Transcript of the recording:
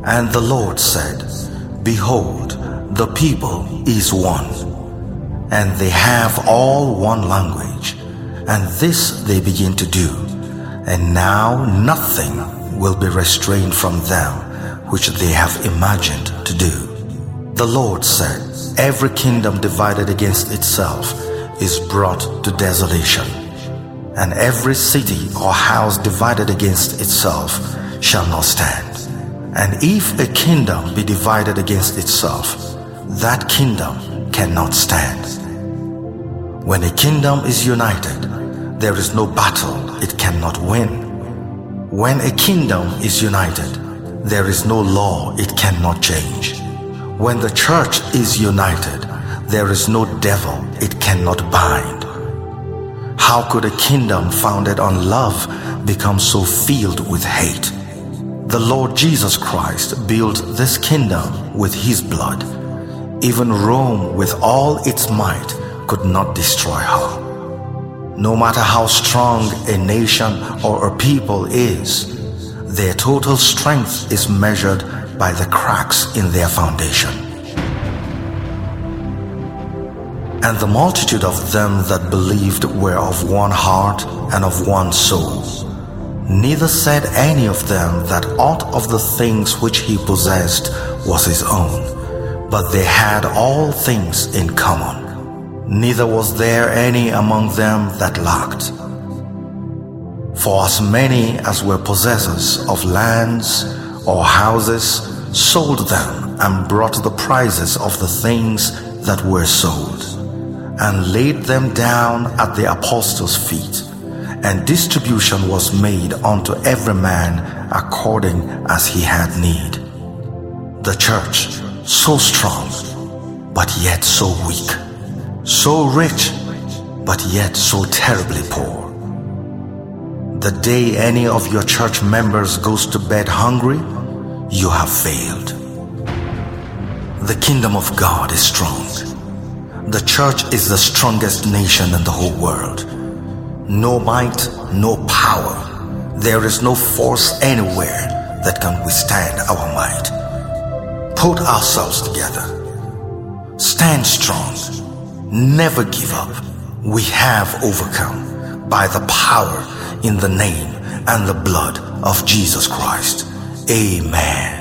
And the Lord said, Behold, the people is one, and they have all one language, and this they begin to do, and now nothing will be restrained from them which they have imagined to do. The Lord said, Every kingdom divided against itself is brought to desolation, and every city or house divided against itself shall not stand. And if a kingdom be divided against itself, that kingdom cannot stand. When a kingdom is united, there is no battle it cannot win. When a kingdom is united, there is no law it cannot change. When the church is united, there is no devil it cannot bind. How could a kingdom founded on love become so filled with hate? The Lord Jesus Christ built this kingdom with his blood. Even Rome with all its might could not destroy her. No matter how strong a nation or a people is, their total strength is measured by the cracks in their foundation. And the multitude of them that believed were of one heart and of one soul. Neither said any of them that aught of the things which he possessed was his own, but they had all things in common. Neither was there any among them that lacked. For as many as were possessors of lands or houses sold them and brought the prices of the things that were sold, and laid them down at the apostles' feet, and distribution was made unto every man according as he had need. The church, so strong, but yet so weak, so rich, but yet so terribly poor. The day any of your church members goes to bed hungry, you have failed. The kingdom of God is strong. The church is the strongest nation in the whole world. No might, no power. There is no force anywhere that can withstand our might. Put ourselves together. Stand strong. Never give up. We have overcome by the power in the name and the blood of Jesus Christ. Amen.